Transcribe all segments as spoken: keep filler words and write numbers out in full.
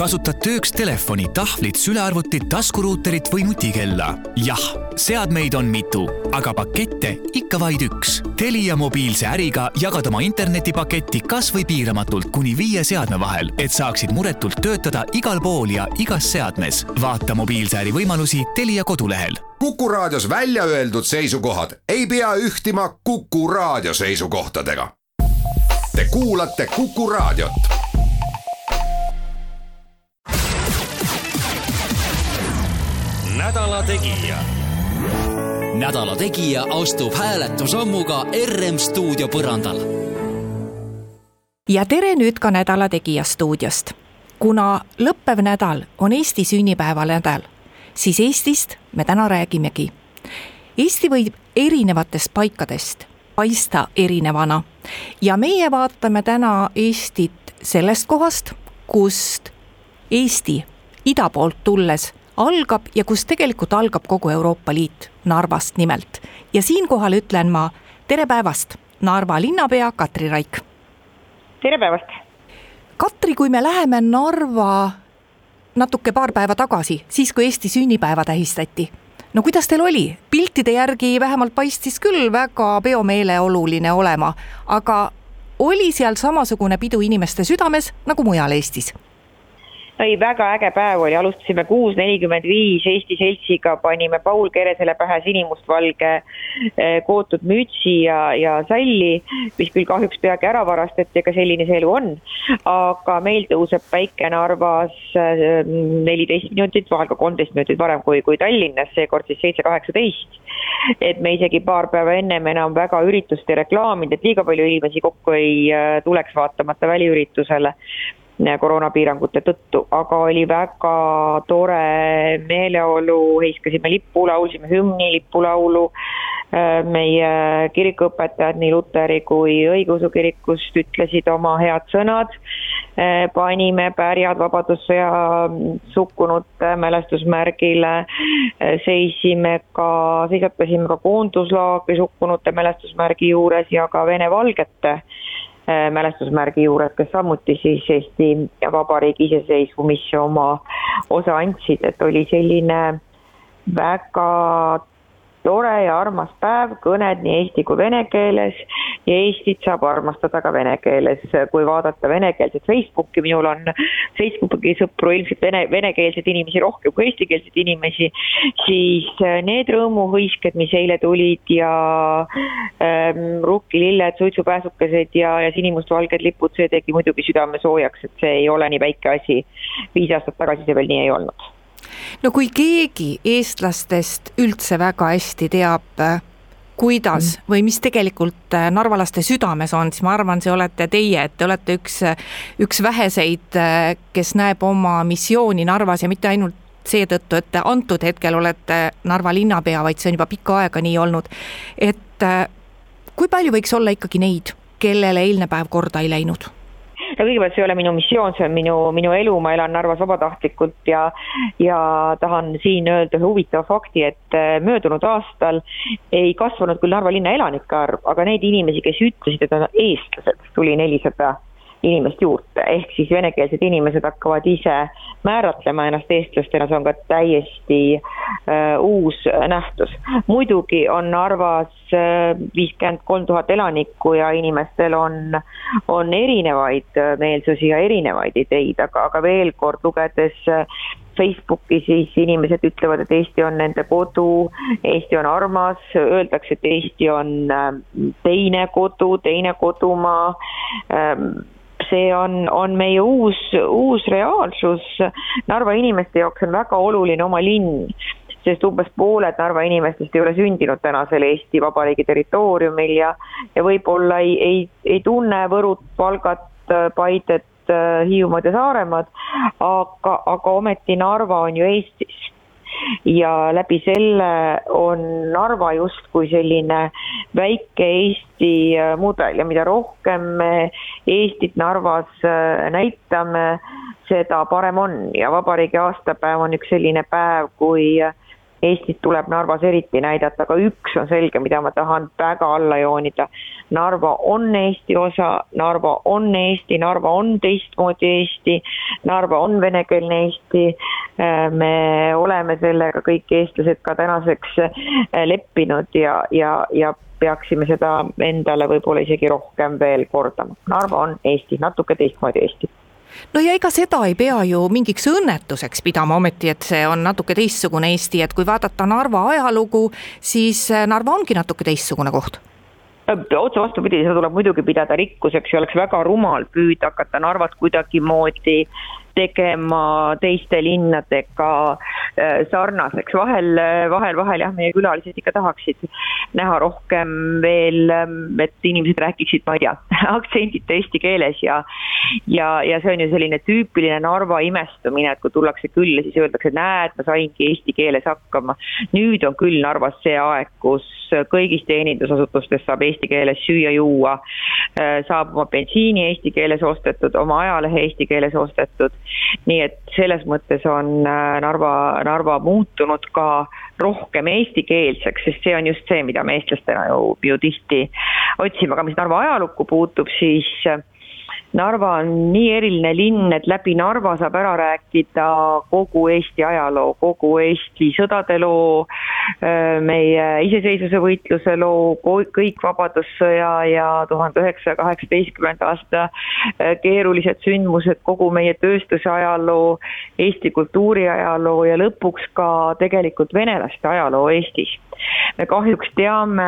kasutad tööks telefoni, tahvlit, sülearvutit, taskuruuterit või nutikella? Jah, seadmeid on mitu, aga pakette ikka vaid üks. Telia mobiilse äriga jagad oma internetipaketti kas või piiramatult kuni viie seadme vahel, et saaksid muretult töötada igal pool ja igas seadmes. Vaata mobiilse äri võimalusi Telia kodulehel. Kuku Raadios välja öeldud seisukohad ei pea ühtima Kuku Raadio seisukohtadega. Te kuulate Kuku Raadiot. Nädala tegija. Nädala tegija astub hääletusammuga R M stuudio põrandal. Ja tere nüüd ka Nädala tegija stuudiost. Kuna lõppev nädal on Eesti sünnipäeva nädal, siis Eestist me täna räägimegi. Eesti võib erinevatest paikadest paista erinevana ja meie vaatame täna Eestit sellest kohast, kust Eesti ida poolt tulles algab ja kus tegelikult algab kogu Euroopa Liit, Narvast nimelt. Ja siinkohal ütlen ma tere päevast, Narva linnapea Katri Raik. Tere päevast. Katri, kui me läheme Narva natuke paar päeva tagasi, siis kui Eesti sünnipäeva tähistati, no kuidas teil oli? Piltide järgi vähemalt paistis küll väga peomeeleoluline olema, aga oli seal samasugune pidu inimeste südames nagu mujal Eestis? Ei, väga äge päev oli, alustasime kuus nelikümmend viis Eesti seltsiga, panime Paul Keresele pähe sinimustvalge kootud mütsi ja, ja salli, mis küll kahjuks peagi ära varastati, ega selline see elu on, aga meil tõuseb päike Narvas neliteist minutit, vahel ka kolmteist minutit varem kui, kui Tallinnas, seekord siis seitse kaheksateist, et me isegi paar päeva ennem enam väga üritust ja reklaamid, et liiga palju inimesi kokku ei tuleks vaatamata väliüritusele koroonapiirangute tõttu, aga oli väga tore meeleolu, heiskasime lippu, laulsime hümni lippulaulu, meie kirikuõpetajad nii Luteri kui õigeusu kirikust ütlesid oma head sõnad, panime pärjad vabadussõja sukkunute mälestusmärgile, seisime ka, seisatasime ka koonduslaagri sukkunute mälestusmärgi juures ja ka Vene valgete mälestusmärgi juures, kes samuti siis Eesti Vabariigi iseseisvumisse oma osa andsid, et oli selline väga tore ja armas päev, kõned nii eesti kui vene keeles ja Eestit saab armastada ka vene keeles. Kui vaadata venekeelset Facebooki, minul on Facebooki sõpru ilmselt vene, venekeelseid inimesi rohkem kui eestikeelseid inimesi, siis need rõõmuhõisked, mis eile tulid ja ähm, rukkililled, suitsupääsukesed ja, ja sinimustvalged lipud, see tegi muidugi südame soojaks, et see ei ole nii väike asi. Viis aastat tagasi see veel nii ei olnud. No kui keegi eestlastest üldse väga hästi teab, kuidas või mis tegelikult narvalaste südames on, siis ma arvan, see olete teie, et te olete üks, üks väheseid, kes näeb oma missiooni Narvas ja mitte ainult seetõttu, et antud hetkel olete Narva linnapea, vaid see on juba pikka aega nii olnud. Et kui palju võiks olla ikkagi neid, kellele eilne päev korda ei läinud? No kõigepealt see ei ole minu missioon, see on minu, minu elu, ma elan Narvas vabatahtlikult ja, ja tahan siin öelda huvitava fakti, et möödunud aastal ei kasvanud küll Narva linna elanike arv, aga neid inimesi, kes ütlesid, et on eestlased, tuli nelisada inimest juurde, ehk siis venekeelsed inimesed hakkavad ise määratlema ennast eestlastena, see on ka täiesti uh, uus nähtus. Muidugi on Narvas uh, viiskümmend kolm tuhat elanikku ja inimestel on, on erinevaid meelsusi ja erinevaid ideid, aga, aga veel kord lugedes uh, Facebooki, siis inimesed ütlevad, et Eesti on nende kodu, Eesti on armas, öeldakse, et Eesti on uh, teine kodu, teine kodumaa, um, see on, on meie uus, uus reaalsus. Narva inimeste jaoks on väga oluline oma linn, sest umbes pooled Narva inimestest ei ole sündinud tänasel Eesti Vabariigi territooriumil ja, ja võib-olla ei, ei, ei tunne Võrut, Valgat, Paidet, Hiiumaad ja Saaremaad, aga, aga ometi Narva on ju Eestis. Ja läbi selle on Narva just kui selline väike Eesti mudel ja mida rohkem me Eestit Narvas näitame, seda parem on ja vabariigi aastapäev on üks selline päev, kui Eestit tuleb Narvas eriti näidata, aga üks on selge, mida ma tahan väga alla joonida. Narva on Eesti osa, Narva on Eesti, Narva on teistmoodi Eesti, Narva on venekeelne Eesti. Me oleme sellega kõik eestlased ka tänaseks leppinud ja, ja, ja peaksime seda endale võib-olla isegi rohkem veel kordama. Narva on Eesti, natuke teistmoodi Eesti. No ja ega seda ei pea ju mingiks õnnetuseks pidama ometi, et see on natuke teistsugune Eesti, et kui vaadata Narva ajalugu, siis Narva ongi natuke teistsugune koht. Otse vastupidi, seda tuleb muidugi pidada rikkuseks ja oleks väga rumal püüda hakata Narvat kuidagi moodi tegema teiste linnadega sarnaseks. Vahel, vahel, vahel jah, meie külalised ikka tahaksid näha rohkem veel, et inimesed rääkiksid, ma ei tea, aktsendita eesti keeles ja, ja, ja see on ju selline tüüpiline Narva imestumine, et kui tullakse külla, siis öeldakse, näed, ma saingi eesti keeles hakkama. Nüüd on küll Narvas see aeg, kus kõigis teenindusasutustes saab eesti keeles süüa juua, saab oma bensiini eesti keeles ostetud, oma ajalehe eesti keeles ostetud. Nii et selles mõttes on Narva, Narva muutunud ka rohkem eestikeelseks, sest see on just see, mida me eestlastena ju, ju tihti otsime. Aga mis Narva ajalukku puutub, siis Narva on nii eriline linn, et läbi Narva saab ära rääkida kogu Eesti ajaloo, kogu Eesti sõdade loo, meie iseseisvuse võitluse loo, kõik vabadussõja ja tuhande üheksasaja kaheksateistkümnenda aasta keerulised sündmused, kogu meie tööstuse ajaloo, Eesti kultuuri ajaloo ja lõpuks ka tegelikult venelaste ajaloo Eestis. Me kahjuks teame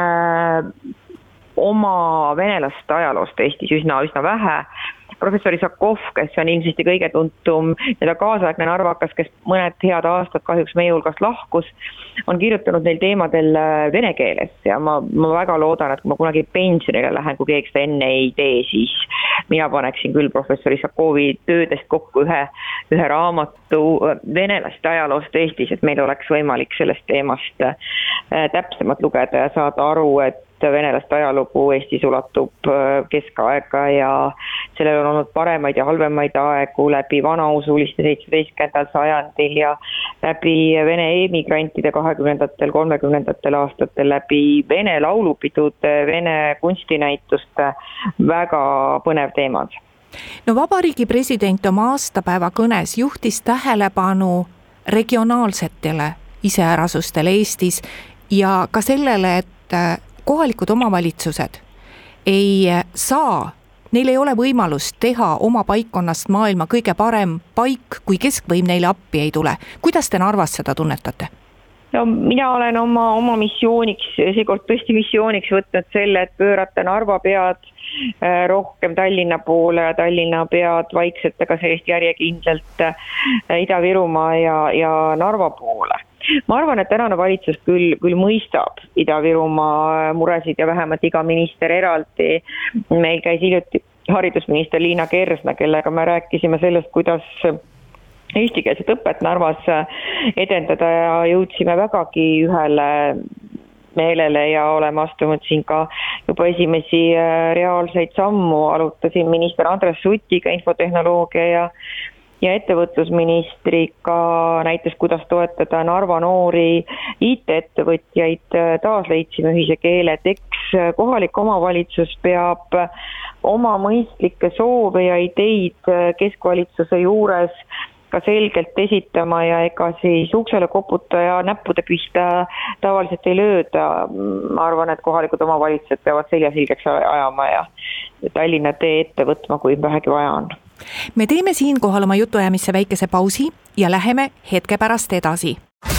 oma venelaste ajaloost Eestis üsna, üsna vähe. Professor Isakov, kes on ilmsesti kõige tuntum ja kaasaegne narvakas, kes mõned head aastad kahjuks meie hulgast lahkus, on kirjutanud neil teemadel vene keeles ja ma, ma väga loodan, et kui ma kunagi pensionile lähen, kui keegi seda enne ei tee, siis mina paneksin küll professor Isakovi töödest kokku ühe, ühe raamatu venelaste ajaloost Eestis, et meil oleks võimalik sellest teemast täpsemalt lugeda ja saada aru, et venelaste ajalugu Eestis ulatub keskaega ja sellel on olnud paremaid ja halvemaid aegu läbi vanausuliste seitsmeteistkümnendal sajandil ja läbi vene emigrantide kahekümnendatel, kolmekümnendatel aastatel, läbi vene laulupidude, vene kunstinäituste. Väga põnev teemad. No vabariigi president oma aastapäeva kõnes juhtis tähelepanu regionaalsetele iseärasustele Eestis ja ka sellele, et kohalikud omavalitsused ei saa, neil ei ole võimalust teha oma paikkonnast maailma kõige parem paik, kui keskvõim neile appi ei tule. Kuidas te Narvas seda tunnetate? No, mina olen oma, oma missiooniks, seekord tõesti missiooniks võtnud selle, et pöörata Narva pead rohkem Tallinna poole ja Tallinna pead vaikselt, aga sellest järjekindlalt Ida-Virumaa ja, ja Narva poole. Ma arvan, et tänane valitsus küll, küll mõistab Ida-Virumaa muresid ja vähemalt iga minister eraldi. Meil käis hiljuti haridusminister Liina Kersna, kellega me rääkisime sellest, kuidas eestikeelset õpet Narvas edendada ja jõudsime vägagi ühele meelele ja oleme astunud siin ka juba esimesi reaalseid sammu. Alutasin minister Andres Sutiga infotehnoloogia ja ja ettevõtlusministriga näitas, kuidas toetada Narva noori I T-ettevõtjaid, taas leidsime ühise keele, et eks kohalik omavalitsus peab oma mõistlikke soove ja ideid keskvalitsuse juures ka selgelt esitama ja ega siis uksele koputa ja näppude pihta tavaliselt ei lööda. Ma arvan, et kohalikud omavalitsused peavad selja selgeks ajama ja Tallinna tee ette võtma, kui vähegi vaja on. Me teeme siinkohal oma jutuajamisse väikese pausi ja läheme hetke pärast edasi.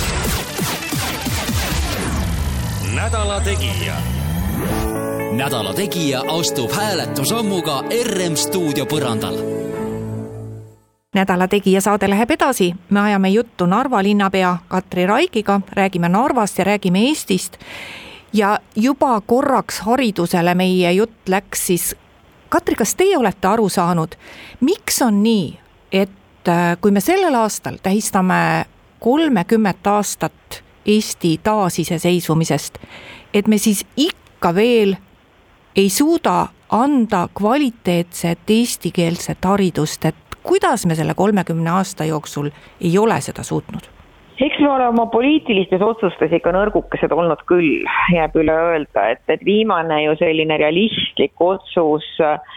Nädala tegija. Nädala tegija astub hääletusammuga R M stuudio põrandal. Nädala tegija saade läheb edasi. Me ajame juttu Narva linnapea Katri Raikiga, räägime Narvast ja räägime Eestist. Ja juba korraks haridusele meie jutt läks siis. Katri, kas teie olete aru saanud, miks on nii, et kui me sellel aastal tähistame kolmekümmet aastat Eesti taasiseseisvumisest, et me siis ikka veel ei suuda anda kvaliteetset eestikeelset haridust, et kuidas me selle kolmekümne aasta jooksul ei ole seda suutnud? Eks me ole oma poliitilistes otsustes ikka nõrgukesed olnud küll, jääb üle öelda, et, et viimane ju selline realistlik otsus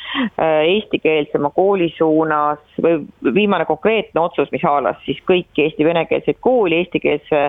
eestikeelsema kooli suunas või viimane konkreetne otsus, mis haalas siis kõiki Eesti venekeelseid kooli, eestikeelse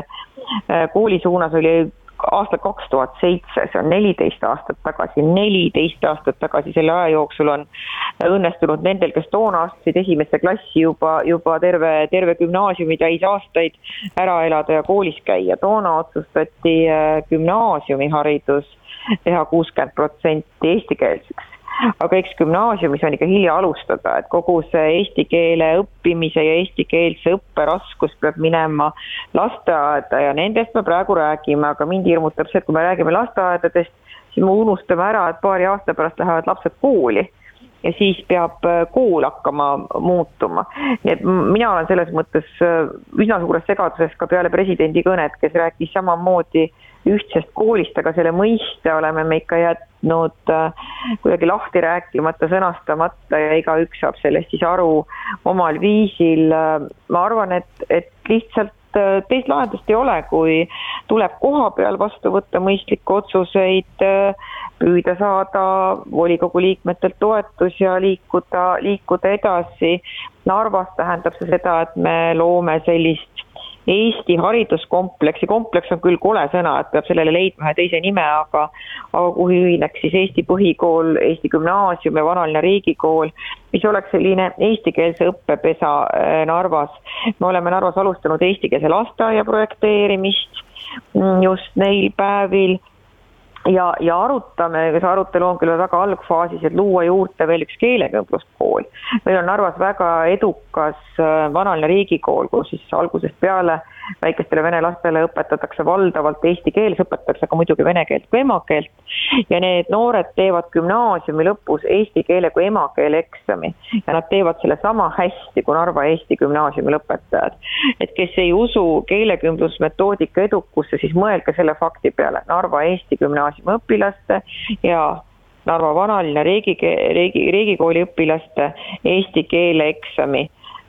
kooli suunas oli aasta kaks tuhat seitse, see on neliteist aastat tagasi, neliteist aastat tagasi, selle aja jooksul on õnnestunud nendel, kes toona astusid esimesse klassi juba, juba terve, terve gümnaasiumi täis aastaid ära elada ja koolis käia. Toona otsustati gümnaasiumiharidus teha kuuskümmend protsenti eestikeelseks. Aga eks gümnaasiumis on ikka hilja alustada, et kogu see eesti keele õppimise ja eestikeelse õppe raskus peab minema lasteaeda ja nendest me praegu räägime, aga mind hirmutab see, et kui me räägime lasteaedadest, siis me unustame ära, et paari aasta pärast lähevad lapsed kooli ja siis peab kool hakkama muutuma. Nii et mina olen selles mõttes üsna suures segaduses ka peale presidendi kõnet, kes rääkis samamoodi ühtsest koolist, aga selle mõiste oleme me ikka jätnud kuidagi lahti rääkimata, sõnastamata ja igaüks saab sellest siis aru omal viisil. Ma arvan, et, et lihtsalt teist lahendust ei ole, kui tuleb koha peal vastu võtta mõistlikke otsuseid, püüda saada volikogu liikmetelt toetus ja liikuda, liikuda edasi. Narvas tähendab see seda, et me loome sellist Eesti hariduskompleksi, kompleks on küll kole sõna, et peab sellele leidma ühe teise nime, aga, aga kuhu ühineks siis Eesti põhikool, Eesti gümnaasium ja vanaline riigikool, mis oleks selline eestikeelse õppepesa Narvas. Me oleme Narvas alustanud eestikeelse lasteaia projekteerimist just neil päevil. Ja, ja arutame, see arutelu on küll väga algfaasis, et luua juurde veel üks keelekümbluskool. Meil on Narvas väga edukas vanaline riigikool, kus siis algusest peale väikestele vene lastele õpetatakse valdavalt eesti keeles, õpetatakse aga muidugi vene keelt kui emakeelt. Ja need noored teevad gümnaasiumi lõpus eesti keele kui emakeele eksami. Ja nad teevad selle sama hästi kui Narva Eesti gümnaasiumi lõpetajad. Et kes ei usu keelekümblusmetoodika edukusse, siis mõelge selle fakti peale. Narva Eesti gümnaasiumi õpilaste ja Narva vanaline riigi, riigi, riigikooli õpilaste eesti keele eksami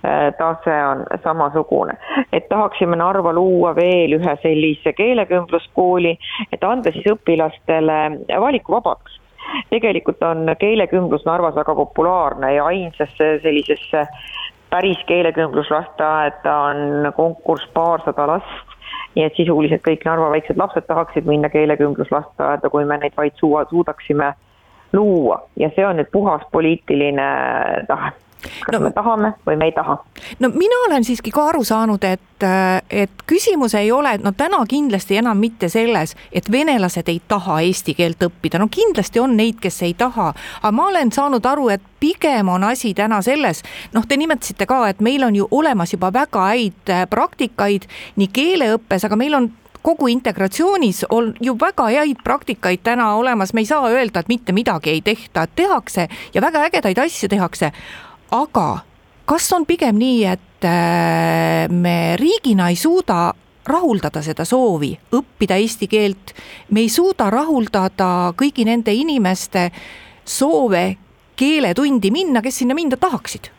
tase on samasugune. Et tahaksime Narva luua veel ühe sellise keelekümbluskooli, et anda siis õpilastele valikuvabadus. Tegelikult on keelekümblus Narvas väga populaarne ja ainsasse sellisesse päris keelekümbluslasteaeda on konkurss paarsada last. Nii et sisuliselt kõik Narva väiksed lapsed tahaksid minna keelekümbluslasteaeda, kui me neid vaid suudaksime luua. Ja see on nüüd puhas poliitiline tahe. Kas no, me tahame või me ei taha? No mina olen siiski ka aru saanud, et, et küsimus ei ole, no täna kindlasti enam mitte selles, et venelased ei taha eesti keelt õppida. No kindlasti on neid, kes ei taha, aga ma olen saanud aru, et pigem on asi täna selles, noh te nimetasite ka, et meil on ju olemas juba väga häid praktikaid nii keeleõppes, aga meil on kogu integratsioonis on ju väga häid praktikaid täna olemas, me ei saa öelda, et mitte midagi ei tehta, tehakse ja väga ägedaid asju tehakse. Aga kas on pigem nii, et me riigina ei suuda rahuldada seda soovi, õppida eesti keelt, me ei suuda rahuldada kõigi nende inimeste soove keeletundi minna, kes sinna minna tahaksid?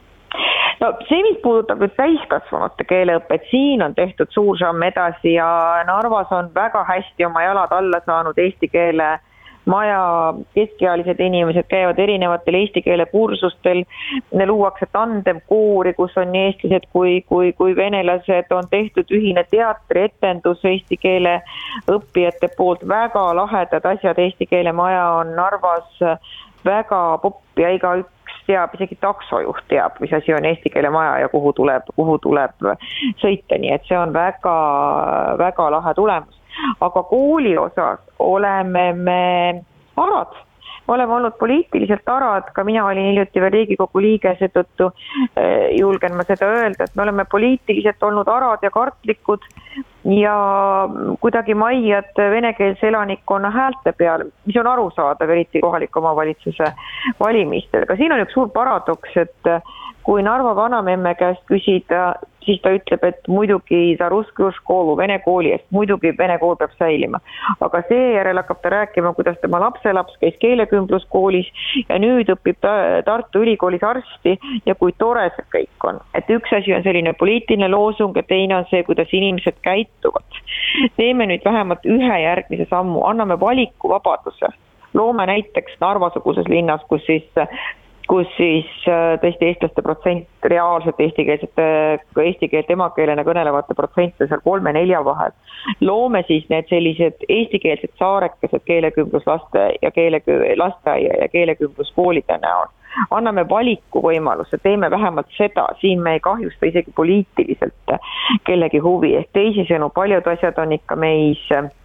No see, mis puudutab nüüd täiskasvanute keeleõpet, siin on tehtud suur samm edasi ja Narvas on väga hästi oma jalad alla saanud eesti keele maja, keskealised inimesed käivad erinevatel eesti keele kursustel, luuakse tandemkoori, kus on nii eestlased kui, kui, kui venelased, on tehtud ühine teatrietendus eesti keele õppijate poolt, väga lahedad asjad, eesti keele maja on Narvas väga popp ja igaüks teab, isegi taksojuht teab, mis asi on eesti keele maja ja kuhu tuleb, kuhu tuleb sõita, nii et see on väga, väga lahe tulemus. Aga kooli osas oleme me arad. Oleme olnud poliitiliselt arad, ka mina olin hiljuti veel Riigikogu liige, seetõttu julgen ma seda öelda, et me oleme poliitiliselt olnud arad ja kartlikud ja kuidagi maiad venekeelse elanikkonna häälte peal, mis on arusaadav, eriti kohaliku omavalitsuse valimistel. Aga siin on üks suur paradoks, et kui Narva vanamemme käest küsida siis ta ütleb, et muidugi ta russki koolu, vene kooli eest, muidugi vene kool peab säilima. Aga seejärel hakkab ta rääkima, kuidas tema lapselaps käis keelekümbluskoolis ja nüüd õpib ta Tartu Ülikoolis arsti ja kui tore see kõik on. Et üks asi on selline poliitiline loosung ja teine on see, kuidas inimesed käituvad. Teeme nüüd vähemalt ühe järgmise sammu, anname valikuvabaduse. Loome näiteks Narvasuguses linnas, kus siis kus siis tõesti eestlaste protsent reaalselt eestikeelsete, eesti keelt emakeelena kõnelevate protsente seal kolme nelja vahel. Loome siis need sellised eestikeelsed saarekesed keelekümbluslaste ja keele, lasteaia ja keelekümbluskoolide näol. Anname valiku võimaluse, teeme vähemalt seda, siin me ei kahjusta isegi poliitiliselt kellegi huvi, ehk teisisõnu paljud asjad on ikka meis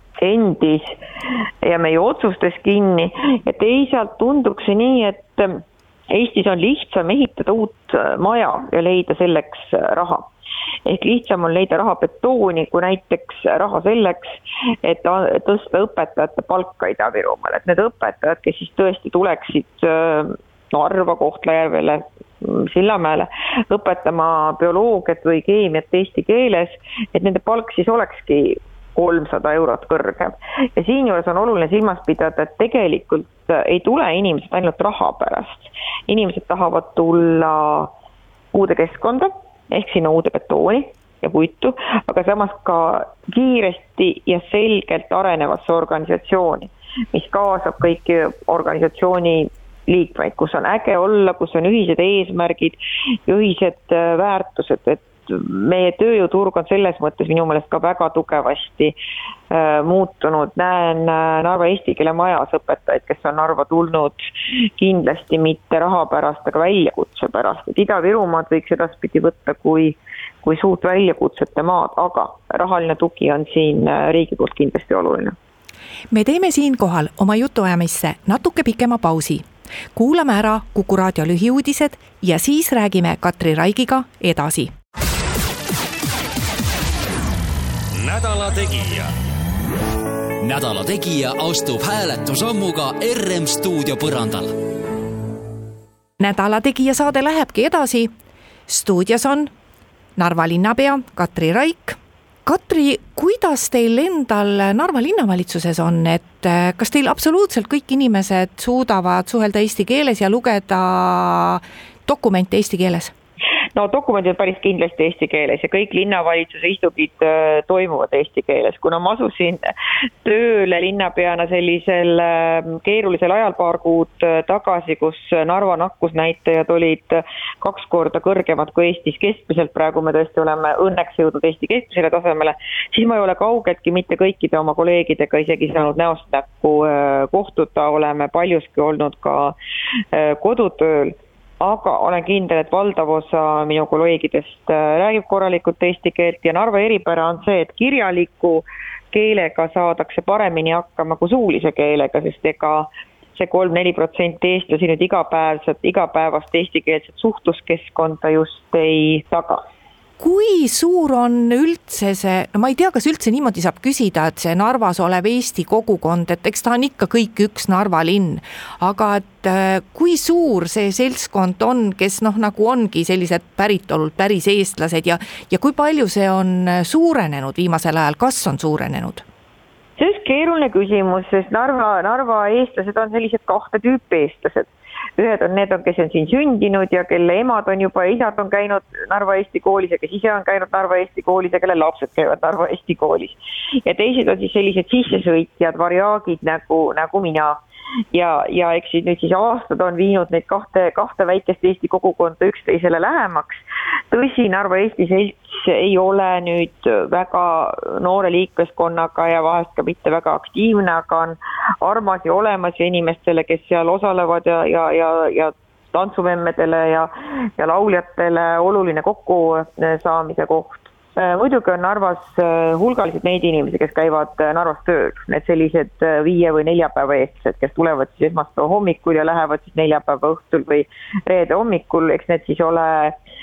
endis ja meie otsustes kinni ja teisalt tunduks see nii, et Eestis on lihtsam ehitada uut maja ja leida selleks raha. Ehk lihtsam on leida raha betooni kui näiteks raha selleks, et tõsta õpetajate palka Ida-Virumaal. Et need õpetajad, kes siis tõesti tuleksid Narva, Kohtla-Järvele, Sillamäele õpetama bioloogiat või keemiat eesti keeles, et nende palk siis olekski kolmsada eurot kõrgem. Ja siin juures on oluline silmas pidada, et tegelikult ei tule inimesed ainult raha pärast. Inimesed tahavad tulla uude keskkonda, ehk sinna uude betooni ja puitu, aga samas ka kiiresti ja selgelt arenevasse organisatsiooni, mis kaasab kõiki organisatsiooni liikmeid, kus on äge olla, kus on ühised eesmärgid ja ühised väärtused, et meie tööjõuturg on selles mõttes minu meelest ka väga tugevasti äh, muutunud. Näen äh, Narva eesti keele majas õpetajaid, kes on Narva tulnud kindlasti mitte raha pärast, aga väljakutse pärast. Et Ida-Virumaad võiks edaspidi võtta kui, kui suurt väljakutsete maad, aga rahaline tugi on siin riigi poolt kindlasti oluline. Me teeme siinkohal oma jutuajamisse natuke pikema pausi. Kuulame ära Kuku raadio lühiuudised ja siis räägime Katri Raigiga edasi. Nädala tegija. Nädala tegija astub hääletusammuga R M stuudio põrandal. Nädala tegija saade lähebki edasi. Stuudios on Narva linnapea Katri Raik. Katri, kuidas teil endal Narva linnavalitsuses on, et kas teil absoluutselt kõik inimesed suudavad suhelda eesti keeles ja lugeda dokumente eesti keeles? No dokumendid päris kindlasti eesti keeles ja kõik linnavalitsuse istungid toimuvad eesti keeles. Kuna ma asusin tööle linnapeana sellisel keerulisel ajal paar kuud tagasi, kus Narva nakkusnäitajad olid kaks korda kõrgemad kui Eestis keskmiselt, praegu me tõesti oleme õnneks jõudnud Eesti keskmisele tasemele, siis ma ei ole kaugeltki mitte kõikide oma kolleegidega isegi saanud näost näkku kohtuda, oleme paljuski olnud ka kodutööl. Aga olen kindel, et valdav osa minu kolleegidest räägib korralikult eesti keelt ja Narva eripära on see, et kirjaliku keelega saadakse paremini hakkama kui suulise keelega, sest ega see kolm-neli protsenti eestlasi nüüd igapäevset, igapäevast eestikeelset suhtluskeskkonda just ei taga. Kui suur on üldse see, no ma ei tea, kas üldse niimoodi saab küsida, et see Narvas olev Eesti kogukond, et eks ta on ikka kõik üks Narva linn, aga et kui suur see seltskond on, kes noh nagu ongi sellised päritolult päris eestlased ja, ja kui palju see on suurenenud viimasel ajal, kas on suurenenud? See on keeruline küsimus, sest Narva, Narva eestlased on sellised kahte tüüpi eestlased. Ühed on need, kes on siin sündinud ja kelle emad on juba, isad on käinud Narva Eesti koolis ja kes ise on käinud Narva Eesti koolis ja kelle lapsed käivad Narva Eesti koolis. Ja teised on siis sellised sissesõitjad, variaagid nagu, nagu mina. Ja, ja eks nüüd siis aastad on viinud neid kahte, kahte väikest Eesti kogukonda üksteisele lähemaks. Tõsi, Narva Eesti selts ei ole nüüd väga noore liikveskonnaga ja vahest ka mitte väga aktiivne, aga on armas ja olemas ja inimestele, kes seal osalevad ja, ja, ja, ja tantsumemmedele ja, ja lauljatele oluline kokku saamise koht. Muidugi on Narvas hulgaliselt neid inimesi, kes käivad Narvas tööl, need sellised viie või neljapäeva eestlased, kes tulevad siis esmaspäeva hommikul ja lähevad siis neljapäeva õhtul või reede hommikul, eks need siis ole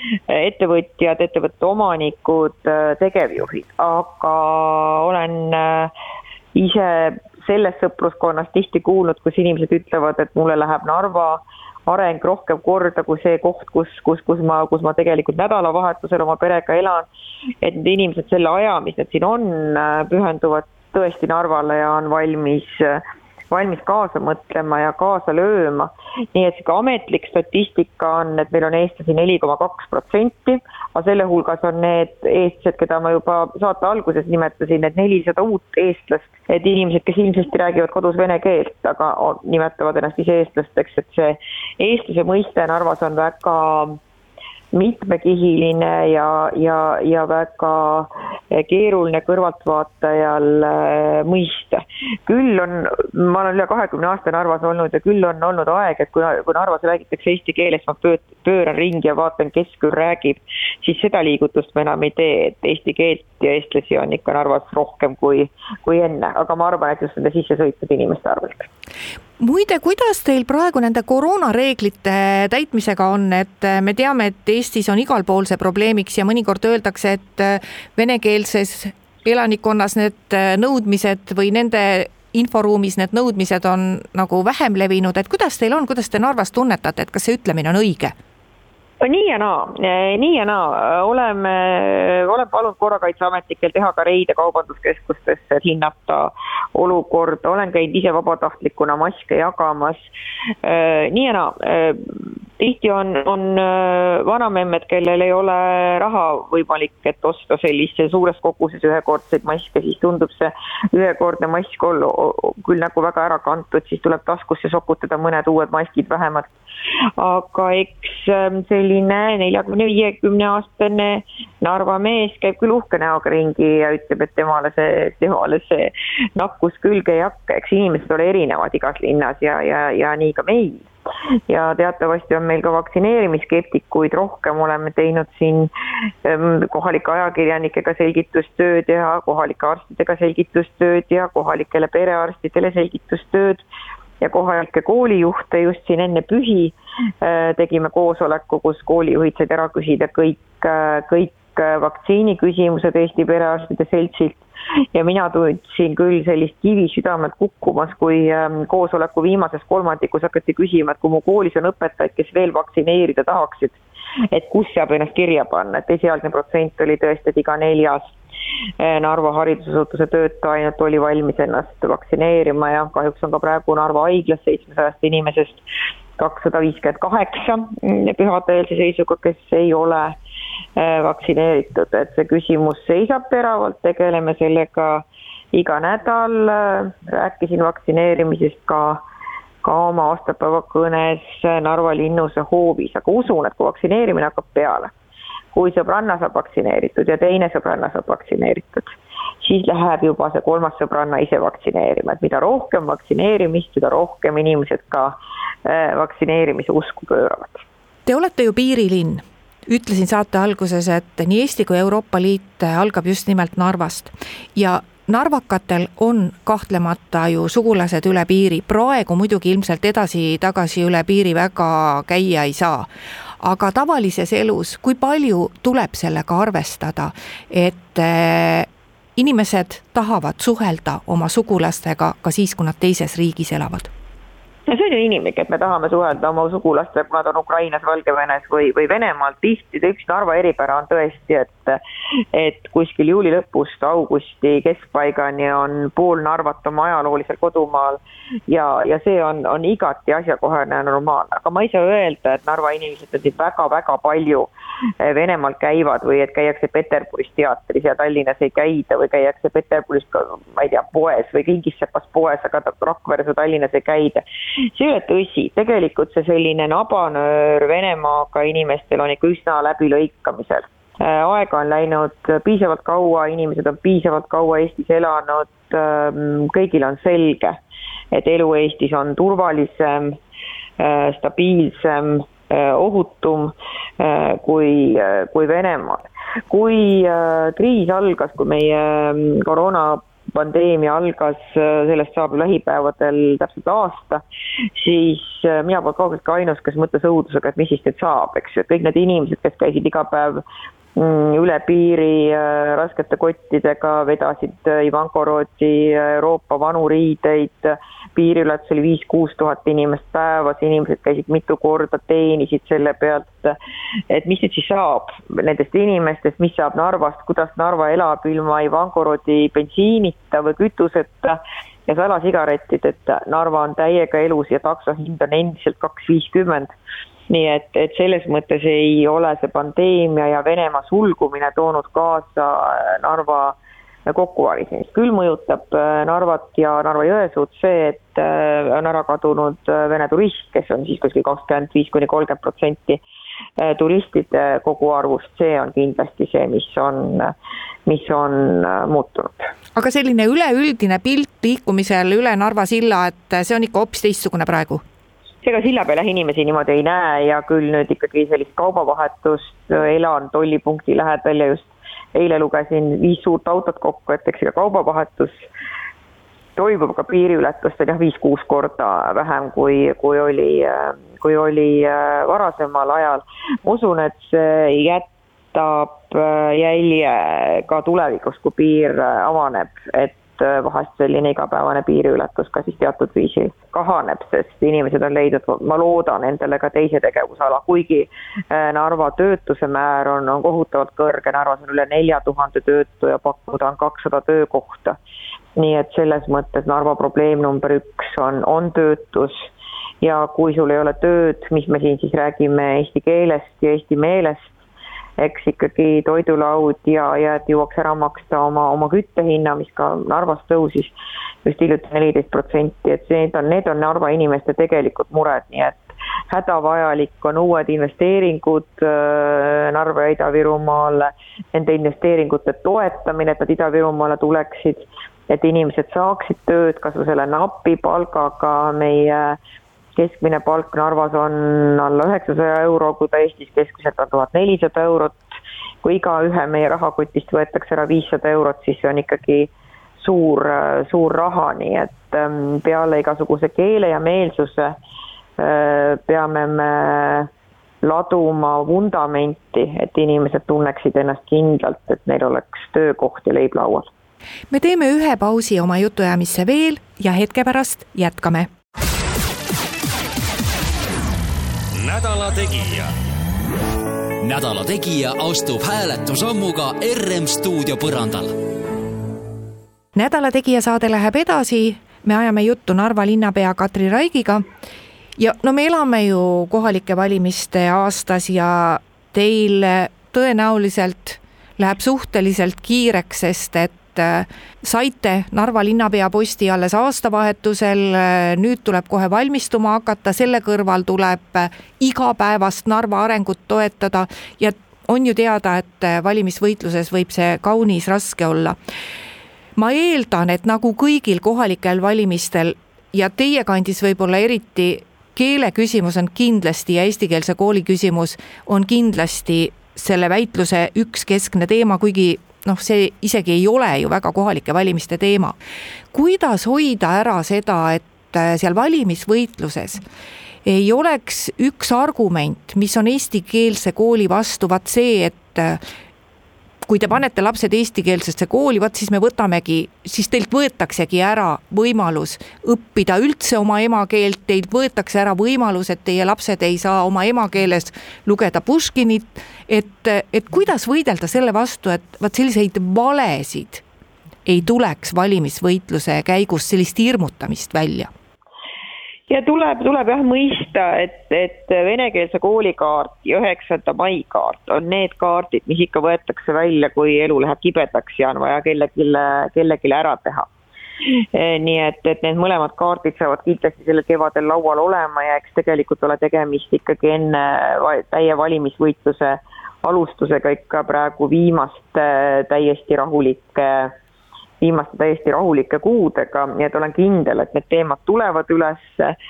ettevõtjad, ettevõtte omanikud, tegevjuhid, aga olen ise selles sõpruskonnas tihti kuulnud, kus inimesed ütlevad, et mulle läheb Narva areng rohkem korda kui see koht, kus, kus, kus, ma, kus ma tegelikult nädalavahetusel oma perega elan, et need inimesed selle aja, mis need siin on, pühenduvad tõesti Narvale ja on valmis valmis kaasa mõtlema ja kaasa lööma. Nii et see ametlik statistika on, et meil on eestlasi neli koma kaks protsenti, aga selle hulgas on need eestlased, keda ma juba saate alguses nimetasin, need nelisada uut eestlast, et inimesed, kes ilmselt räägivad kodus vene keelt, aga nimetavad ennast ise eestlasteks, et see eestlase mõiste Narvas on väga mitmekihiline ja, ja, ja väga keeruline kõrvaltvaatajal mõista. Küll on, ma olen üle kahekümne aasta Narvas olnud ja küll on olnud aeg, et kui, kui Narvas räägitakse eesti keeles, ma pööran ringi ja vaatan, kes küll räägib, siis seda liigutust me enam ei tee, et eesti keelt ja eestlasi on ikka Narvas rohkem kui, kui enne, aga ma arvan, et just nende sisse sõitnud inimeste arvelt. Muide, kuidas teil praegu nende koroonareeglite täitmisega on, et me teame, et Eestis on igal pool see probleemiks ja mõnikord öeldakse, et venekeelses elanikkonnas need nõudmised või nende inforuumis need nõudmised on nagu vähem levinud, et kuidas teil on, kuidas te Narvas tunnetate, et kas see ütlemine on õige? Nii ja naa, nii ja naa. Oleme, olen palunud korrakaitseametnikel teha ka reide kaubanduskeskustesse, et hinnata olukorda. Olen käinud ise vabatahtlikuna maske jagamas. Nii ja naa. Tihti on, on vanamemmed, kellel ei ole raha võimalik, et osta sellise suures koguses ühekordseid maske, siis tundub see ühekordne mask olla küll nagu väga ära kantud, siis tuleb taskusse sokutada mõned uued maskid vähemalt. Aga eks selline neljakümne viiekümne aastane Narva mees käib küll uhke näoga ringi ja ütleb, et temale see, temale see nakkus külge ei hakka. Eks inimesed ole erinevad igas linnas ja, ja, ja nii ka meil. Ja teatavasti on meil ka vaktsineerimisskeptikuid rohkem, oleme teinud siin kohalike ajakirjanikega selgitustööd ja kohalike arstidega selgitustööd ja kohalikele perearstidele selgitustööd ja kohalike koolijuhte just siin enne pühi tegime koosoleku, kus koolijuhid said ära küsida kõik, kõik vaktsiiniküsimused Eesti perearstide seltsilt ja mina tundsin küll sellist kivi südamelt kukkumas, kui koosoleku viimases kolmandikus hakati küsima, et kui mu koolis on õpetajaid, kes veel vaktsineerida tahaksid, et kus saab ennast kirja panna, et esialgne protsent oli tõesti, et iga neljas Narva haridusasutuse töötaja ainult oli valmis ennast vaktsineerima ja kahjuks on ka praegu Narva haiglas seitsmesajast inimesest kakssada viiskümmend kaheksa pühadeelse seisuga, kes ei ole vaktsineeritud, et see küsimus seisab teravalt, tegeleme sellega iga nädal, rääkisin vaktsineerimisest ka, ka oma aastapäeva kõnes Narva linnuse hoovis, aga usun, et kui vaktsineerimine hakkab peale, kui sõbranna saab vaktsineeritud ja teine sõbranna saab vaktsineeritud, siis läheb juba see kolmas sõbranna ise vaktsineerima, et mida rohkem vaktsineerimist, mida rohkem inimesed ka vaktsineerimise usku pööravad. Te olete ju piirilinn. Ütlesin saate alguses, et nii Eesti kui Euroopa Liit algab just nimelt Narvast ja narvakatel on kahtlemata ju sugulased üle piiri. Praegu muidugi ilmselt edasi-tagasi üle piiri väga käia ei saa. Aga tavalises elus, kui palju tuleb sellega arvestada, et inimesed tahavad suhelda oma sugulastega ka siis, kui nad teises riigis elavad? Ja see on ju inimlik, et me tahame suhelda oma sugulaste, kui nad on Ukrainas, Valgevenes või, või Venemaal. Tihti üks Narva eripära on tõesti, et, et kuskil juuli lõpust augusti keskpaigani on pool Narvat oma ajaloolisel kodumaal ja, ja see on, on igati asjakohane ja normaalne. Aga ma ei saa öelda, et Narva inimesed on siin väga-väga palju Venemaal käivad või et käiakse Peterburis teatris ja Tallinnas ei käida või käiakse Peterburis, ma ei tea, poes või Kingissepas poes, aga Rakveres või Tallinnas ei käida. See ei ole tõsi. Tegelikult see selline nabanöör Venemaaga inimestel on ikka üsna läbi lõikamisel. Aega on läinud piisavalt kaua, inimesed on piisavalt kaua Eestis elanud, kõigil on selge, et elu Eestis on turvalisem, stabiilsem, ohutum kui, kui Venemaal. Kui kriis algas, kui meie koroonapandeemia algas, sellest saab lähipäevadel täpselt aasta, siis mina pole kaugelt ka ainus, kes mõtles õudusega, et mis siis teed saab, eks ju. Kõik need inimesed, kes käisid iga päev üle piiri raskete kottidega, vedasid Ivankorodi Euroopa vanu riideid, piiriületus oli viis-kuus tuhat inimest päevas, inimesed käisid mitu korda, teenisid selle pealt, et mis nüüd siis saab nendest inimestest, mis saab Narvast, kuidas Narva elab ilma Ivankorodi bensiinita või kütuseta ja salasigaretid, et Narva on täiega elus ja takso hind on endiselt kaks viiskümmend. Nii et, et selles mõttes ei ole see pandeemia ja Venemaa sulgumine toonud kaasa Narva kokkuvalisemist. Küll mõjutab Narvat ja Narva-Jõesuud see, et on ära kadunud Vene turist, kes on siis kuskil kakskümmend viis kuni kolmkümmend protsenti turistide kogu arvust. See on kindlasti see, mis on, mis on muutunud. Aga selline üleüldine pilt liikumisel üle Narva silla, et see on ikka hoopis teistsugune praegu? Ega silla peale inimesi niimoodi ei näe ja küll nüüd ikkagi sellist kaubavahetust, elan tollipunkti lähedal ja just eile lugesin viis suurt autot kokku, et eks ega kaubavahetus toimub, ka piiriületust on jah viis-kuus korda vähem kui, kui, oli, kui oli varasemal ajal. Ma usun, et see jätab jälje ka tulevikus, kui piir avaneb, et vahest selline igapäevane piiriületus ka siis teatud viisil kahaneb, sest inimesed on leidnud, ma loodan endale ka teise tegevusala, kuigi Narva töötuse määr on, on kohutavalt kõrge, Narvas on üle nelja tuhande töötu ja pakkuda on kakssada töökohta. Nii et selles mõttes Narva probleem number üks on, on töötus ja kui sul ei ole tööd, mis me siin siis räägime eesti keelest ja eesti meelest, eks ikkagi toidulaud ja, ja et jõuaks ära maksta oma, oma küttehinna, mis ka Narvas tõusis just hiljuti neliteist protsenti, et need on, need on Narva inimeste tegelikult mured, nii et hädavajalik on uued investeeringud Narva ja Ida-Virumaale, nende investeeringute toetamine, et nad Ida-Virumaale tuleksid, et inimesed saaksid tööd, kas või selle napi palgaga. Meie keskmine palk Narvas on alla üheksasaja euro, kui ta Eestis keskmiselt on tuhat nelisada eurot. Kui iga ühe meie rahakotist võetakse ära viissada eurot, siis see on ikkagi suur, suur raha, nii et peale igasuguse keele ja meelsuse peame me laduma vundamenti, et inimesed tunneksid ennast kindlalt, et neil oleks töökoht ja leib laual. Me teeme ühe pausi oma jutujäämisse veel ja hetke pärast jätkame. Nädala tegija. Nädala tegija astub hääletusammuga R M stuudio põrandal. Nädala tegija saade läheb edasi. Me ajame juttu Narva linnapea Katri Raigiga. Ja no me elame ju kohalike valimiste aastas ja teil tõenäoliselt läheb suhteliselt kiireks, sest et saite Narva linnapea posti alles aastavahetusel, nüüd tuleb kohe valmistuma hakata, selle kõrval tuleb igapäevast Narva arengut toetada ja on ju teada, et valimisvõitluses võib see kaunis raske olla. Ma eeldan, et nagu kõigil kohalikel valimistel ja teie kandis võib-olla eriti keele küsimus on kindlasti ja eestikeelse kooli küsimus on kindlasti selle väitluse üks keskne teema, kuigi noh, see isegi ei ole ju väga kohalike valimiste teema. Kuidas hoida ära seda, et seal valimisvõitluses ei oleks üks argument, mis on eestikeelse kooli vastu, vaat see, et kui te panete lapsed eestikeelsesse kooli, vaat siis me võtamegi, siis teilt võetaksegi ära võimalus õppida üldse oma emakeelt, teilt võetakse ära võimalus, et teie lapsed ei saa oma emakeeles lugeda Puškinit, et, et kuidas võidelda selle vastu, et vaat selliseid valesid ei tuleks valimisvõitluse käigus sellist hirmutamist välja? Ja tuleb, tuleb jah mõista, et, et venekeelse koolikaart ja üheksanda mai kaart on need kaardid, mis ikka võetakse välja, kui elu läheb kibedaks ja on vaja kellegile, kellegile ära teha. Nii et, et need mõlemad kaardid saavad kindlasti selle kevadel laual olema ja eks tegelikult ole tegemist ikkagi enne täie valimisvõitluse alustusega ikka praegu viimaste täiesti rahulike viimaste täiesti rahulike kuudega, nii et olen kindel, et need teemad tulevad üles.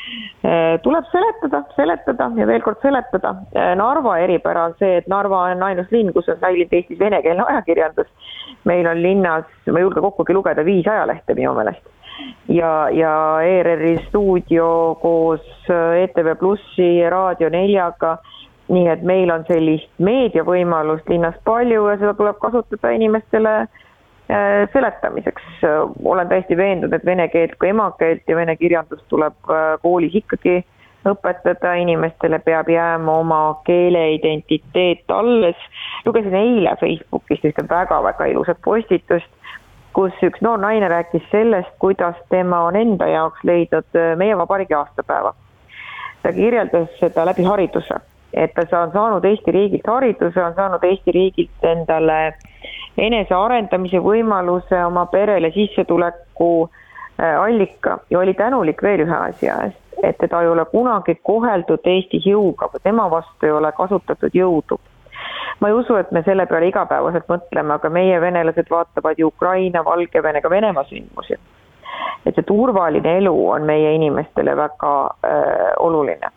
Tuleb seletada, seletada ja veel kord seletada. Narva eripära on see, et Narva on ainus linn, kus on säilinud Eestis venekeelne ajakirjandus. Meil on linnas, ma julge kokkugi lugeda viis ajalehte minu meelest. Ja, ja E R R-i stuudio koos E T V Plussi, Raadio neljaga nii et meil on sellist meediavõimalust linnas palju ja seda tuleb kasutada inimestele seletamiseks. Olen täiesti veendunud, et vene keelt kui emakeelt ja vene kirjandust tuleb koolis ikkagi õpetada, inimestele peab jääma oma keeleidentiteet alles. Lugesin eile Facebookist ühte väga-väga ilusat postitust, kus üks noor naine rääkis sellest, kuidas tema on enda jaoks leidnud meie vabariigi aastapäeva. Ta kirjeldas seda läbi hariduse, et ta on saanud Eesti riigilt hariduse, on saanud Eesti riigilt endale enese arendamise võimaluse, oma perele sissetuleku allika ja oli tänulik veel ühe asja eest, et teda ei ole kunagi koheldud Eestis jõuga, või tema vastu ei ole kasutatud jõudu. Ma ei usu, et me selle peale igapäevaselt mõtleme, aga meie venelased vaatavad ju Ukraina, Valgevene, ka Venemaa sündmusi. Et see turvaline elu on meie inimestele väga äh, oluline.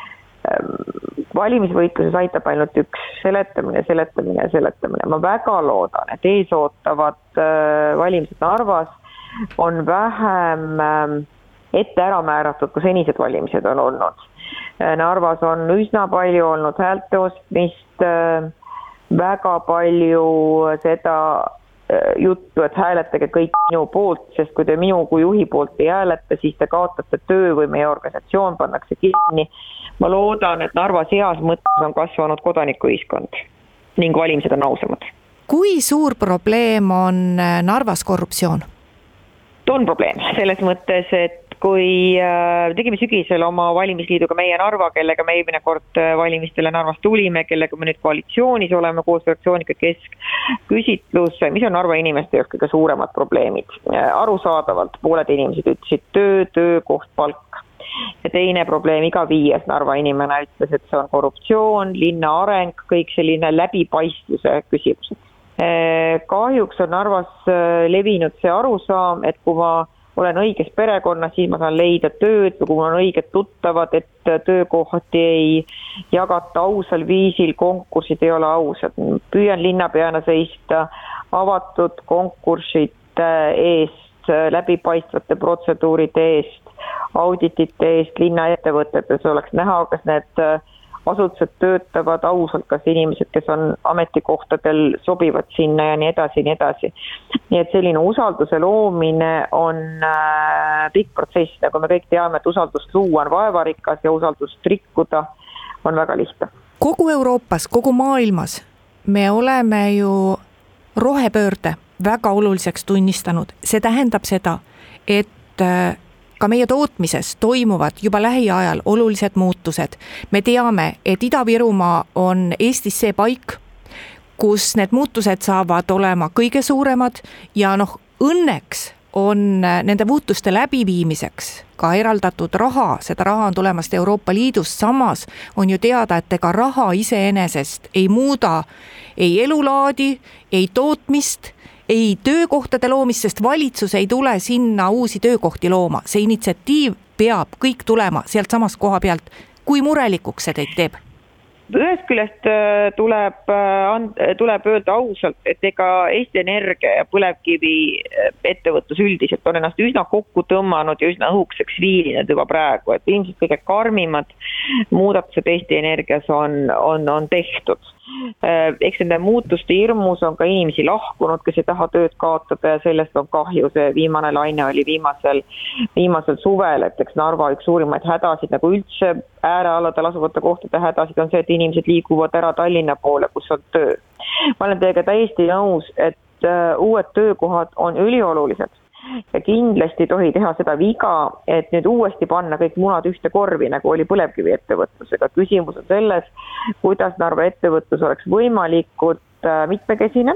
Valimisvõitluses aitab ainult üks seletamine, seletamine ja seletamine. Ma väga loodan, et ees ootavad äh, valimised Narvas on vähem äh, ette ära määratud, kui senised valimised on olnud. Äh, Narvas on üsna palju olnud häälte ostmist, äh, väga palju seda äh, juttu, et hääletage kõik minu poolt, sest kui te minu kui juhi poolt ei hääleta, siis te kaotate töö või meie organisatsioon pannakse kinni. Ma loodan, et Narva seas mõttes on kasvanud kodanikuühiskond ning valimised on ausamad. Kui suur probleem on Narvas korruptsioon? On probleem selles mõttes, et kui tegime sügisel oma valimisliiduga meie Narva, kellega me eelmine kord valimistele Narvas tulime, kellega me nüüd koalitsioonis oleme koos fraktsiooniga keskküsitlus, mis on Narva inimeste jaoks kõige suuremad probleemid. Arusaadavalt pooled inimesed ütlesid töö, töökoht, palk. Ja teine probleem, iga viies Narva inimene ütles, et see on korruptsioon, linna areng, kõik selline läbipaistvuse küsimused. Kahjuks on Narvas levinud see arusaam, et kui ma olen õiges perekonnas, siis ma saan leida tööd, või kui mul on õiged tuttavad, et töökohti ei jagata ausal viisil, konkursid ei ole ausad. Püüan linnapeana seista avatud konkurside eest, läbipaistvate protseduuride eest, auditite eest linna ettevõtetes oleks näha, kas need asutused töötavad ausalt, kas inimesed, kes on ametikohtadel, sobivad sinna ja nii edasi, nii edasi. Nii et selline usalduse loomine on äh, pikk protsess, nagu me kõik teame, et usaldust luua on vaevarikas ja usaldust rikkuda on väga lihtne. Kogu Euroopas, kogu maailmas me oleme ju rohepöörde väga oluliseks tunnistanud. See tähendab seda, et äh, ka meie tootmises toimuvad juba lähiajal olulised muutused. Me teame, et Ida-Virumaa on Eestis see paik, kus need muutused saavad olema kõige suuremad ja noh, õnneks on nende muutuste läbiviimiseks ka eraldatud raha, seda raha on tulemast Euroopa Liidust, samas on ju teada, et ega raha iseenesest ei muuda ei elulaadi, ei tootmist, ei töökohtade loomist, sest valitsus ei tule sinna uusi töökohti looma. See initsiatiiv peab kõik tulema sealt samast koha pealt. Kui murelikuks see teid teeb? Ühest küljest tuleb, tuleb öelda ausalt, et ega Eesti Energia ja põlevkivi ettevõtlus üldiselt on ennast üsna kokku tõmmanud ja üsna õhukseks viilinud juba praegu, et ilmselt kõige karmimad muudatused Eesti Energias on, on, on tehtud. Eks nende muutuste hirmus on ka inimesi lahkunud, kes ei taha tööd kaotada ja sellest on kahju. See viimane laine oli viimasel, viimasel suvel, et eks Narva üks suurimaid hädasid, nagu üldse äärealadel asuvate kohtade hädasid on see, et inimesed liiguvad ära Tallinna poole, kus on töö. Ma olen teiega täiesti nõus, et uued töökohad on üliolulised. Ja kindlasti ei tohi teha seda viga, et nüüd uuesti panna kõik munad ühte korvi, nagu oli põlevkivi ettevõtlusega. Küsimus on selles, kuidas Narva ettevõtlus oleks võimalikult mitmekesine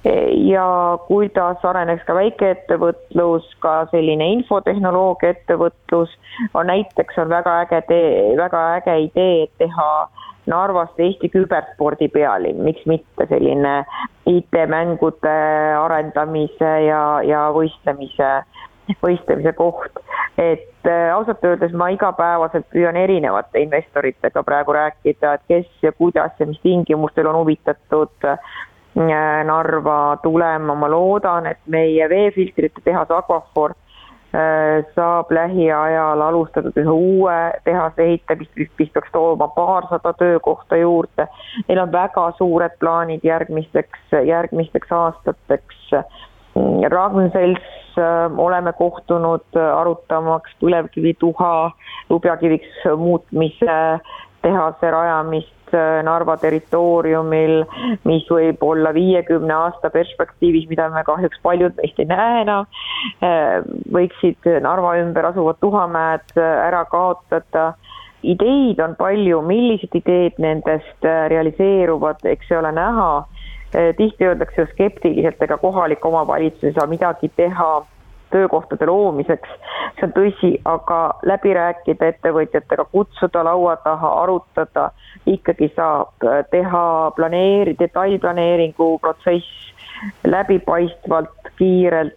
ja kuidas areneks ka väikeettevõtlus, ka selline infotehnoloogia ettevõtlus. On näiteks on väga äge, tee, väga äge idee, et teha Narvast Eesti küberspordi pealinn, miks mitte selline I T-mängude arendamise ja, ja võistlemise, võistlemise koht. Et ausalt öeldes ma igapäevaselt püüan erinevate investoritega praegu rääkida, et kes ja kuidas ja mis tingimustel on huvitatud Narva tulema. Ma loodan, et meie veefiltrite tehas Aquafor saab lähiajal alustatud ühe uue tehase ehitamist, mis peaks tooma paarsada töökohta juurde. Neil on väga suured plaanid järgmisteks, järgmisteks aastateks. Ragn-Sells oleme kohtunud arutamaks põlevkivi tuha lubjakiviks muutmise tehase rajamist Narva territooriumil, mis võib olla viiekümne aasta perspektiivis, mida me kahjuks paljud meist ei näe enam, võiksid Narva ümber asuvad tuhamäed ära kaotada. Ideid on palju, millised ideed nendest realiseeruvad, eks see ole näha. Tihti öeldakse ju skeptiliselt, ega kohalik omavalitsus ei saa midagi teha töökohtade loomiseks, see on tõsi, aga läbi rääkida ettevõtjatega, kutsuda laua taha, arutada, ikkagi saab teha planeeri, detailplaneeringu protsess läbipaistvalt, kiirelt,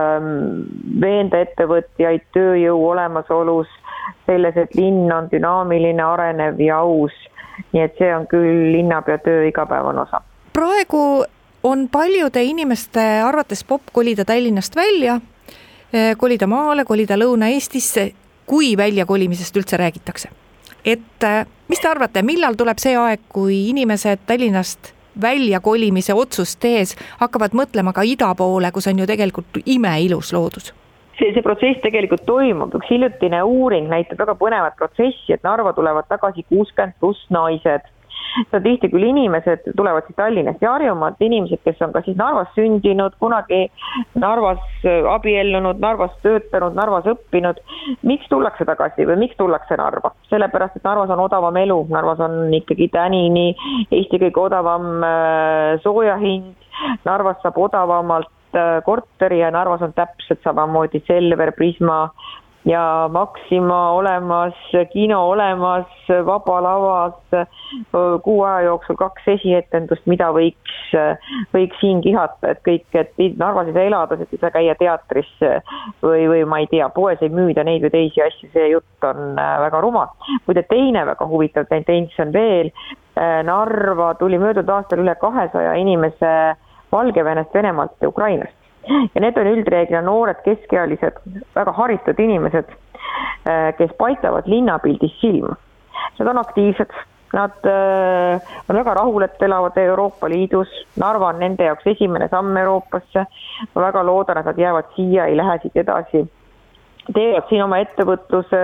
veenda ettevõtjaid tööjõu olemasolus, selles, et linn on dünaamiline, arenev ja aus, nii et see on küll linnapea töö igapäevane osa. Praegu on paljude inimeste arvates popp kolida Tallinnast välja, kolida maale, kolida Lõuna-Eestisse, kui väljakolimisest üldse räägitakse. Et mis te arvate, millal tuleb see aeg, kui inimesed Tallinnast väljakolimise otsust tehes hakkavad mõtlema ka ida poole, kus on ju tegelikult imeilus loodus? See, see protsess tegelikult toimub. Üks hiljutine uuring näitab väga põnevat protsessi, et Narva tulevad tagasi kuuskümmend pluss naised. See on tihti küll inimesed, tulevad siis Tallinnast ja Harjumaalt, inimesed, kes on ka siis Narvas sündinud, kunagi Narvas abiellunud, Narvas töötanud, Narvas õppinud. Miks tullakse tagasi või miks tullakse Narva? Sellepärast, et Narvas on odavam elu, Narvas on ikkagi tänini Eesti kõige odavam soojahind, Narvas saab odavamalt korteri ja Narvas on täpselt samamoodi Selver, Prisma ja Maxima olemas, kino olemas, vaba lavas, kuu aja jooksul kaks esietendust, mida võiks, võiks siin kihata, et kõik, et Narvas ei saa elada, et ei saa käia teatris või, või ma ei tea, poes ei müüda neid või teisi asju, see jutt on väga rumal. Muide teine väga huvitav tendents on veel, Narva tuli möödunud aastal üle kahesaja inimese Valgevenest, Venemaalt ja Ukrainast. Ja need on üldreeglina noored keskealised, väga haritud inimesed, kes paistavad linnapildis silma. Nad on aktiivsed, nad on väga rahul, et elavad Euroopa Liidus. Narva on nende jaoks esimene samm Euroopasse. Ma väga loodan, et nad jäävad siia, ei lähe siit edasi. Teevad siin oma ettevõtluse,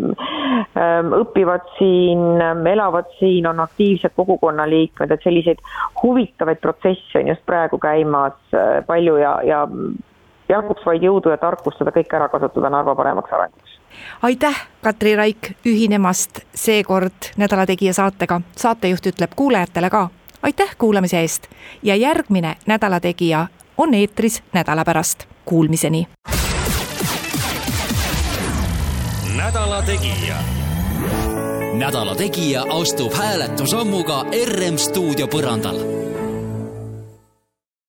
õpivad siin, elavad siin, on aktiivsed kogukonna liikmed, et selliseid huvitavaid protsesse on just praegu käimas palju ja, ja jaguks vaid jõudu ja tarkust seda kõik ära kasutada Narva paremaks arenguks. Aitäh, Katri Raik, ühinemast seekord Nädala Tegija saatega. Saatejuht ütleb kuulajatele ka aitäh kuulamise eest ja järgmine Nädala Tegija on eetris nädala pärast. Kuulmiseni! Nädala Tegija. Nädala Tegija astub hääletusammuga R M stuudio põrandal.